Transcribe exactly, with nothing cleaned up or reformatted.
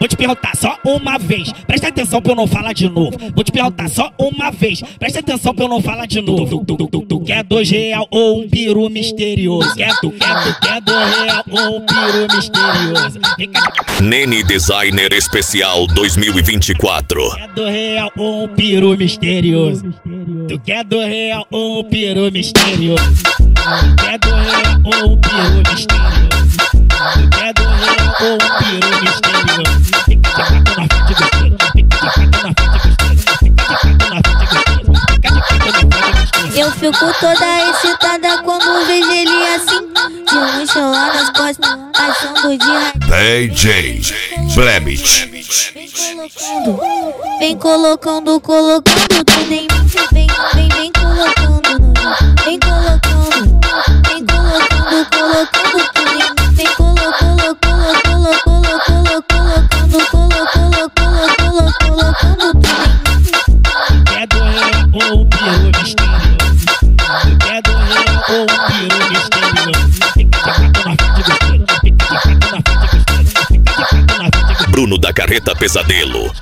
vou te perguntar só uma vez. Presta atenção pra eu não falar de novo. Vou te perguntar só uma vez. Presta atenção pra eu não falar de novo. Tu, tu, tu, tu quer dois real ou um peru misterioso? Quer, tu quer, tu quer dois real ou um peru misterioso? Fica... Nene Designer Especial dois mil e vinte e quatro. Quer dois real ou um peru misterioso? Tu quer dois real ou um peru misterioso? Tu quer dois real ou um peru misterioso? Tu quer dois real ou um peru misterioso? Fica de quatro na frente gostoso. Fica de quatro na frente gostoso. Fica de quatro na frente gostoso. Fica de quatro na frente gostoso. Eu fico toda excitada quando vejo ele assim, de mochila nas costas, achando de raiva. D J Blebit. Vem colocando, colocando tudo em mim. Vem, vem, vem colocando, vem colocando, vem colocando, colocando tudo em mim. Vem colocando, colocando, colocando, colocando, colocando, colocando, colocando tudo em mim. Quer dois real ou um peru misterioso? Quer dois real ou um peru misterioso? Fica de quatro na frente gostoso. Fica de quatro na frente gostoso. Fica de quatro na frente gostoso. Bruno da Carreta Pesadelo.